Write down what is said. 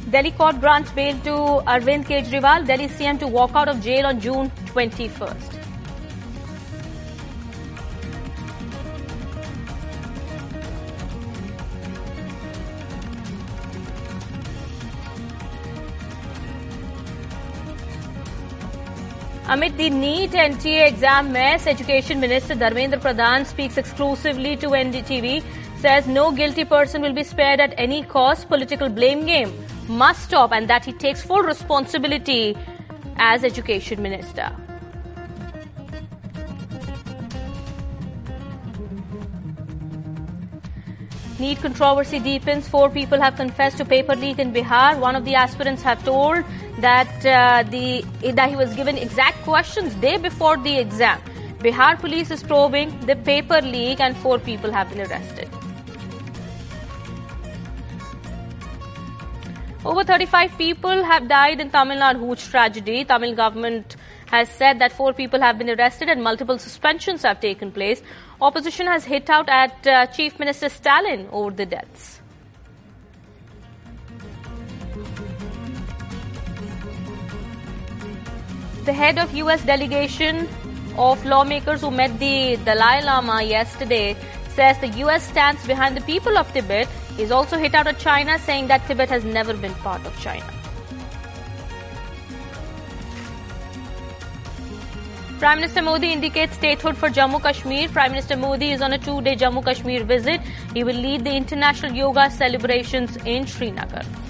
Delhi court grants bail to Arvind Kejriwal. Delhi CM to walk out of jail on June 21st. Amid the NEET NTA exam mess, Education Minister Dharmendra Pradhan speaks exclusively to NDTV, says no guilty person will be spared at any cost. Political blame game must stop, and that he takes full responsibility as Education Minister. NEET controversy deepens. 4 people have confessed to paper leak in Bihar. One of the aspirants have told that he was given exact questions day before the exam. Bihar police is probing the paper leak, and 4 people have been arrested. Over 35 people have died in Tamil Nadu Hooch tragedy. Tamil government has said that 4 people have been arrested and multiple suspensions have taken place. Opposition has hit out at Chief Minister Stalin over the deaths. The head of US delegation of lawmakers who met the Dalai Lama yesterday says the US stands behind the people of Tibet. He's also hit out at China, saying that Tibet has never been part of China. Prime Minister Modi indicates statehood for Jammu Kashmir. Prime Minister Modi is on a 2-day Jammu Kashmir visit. He will lead the international yoga celebrations in Srinagar.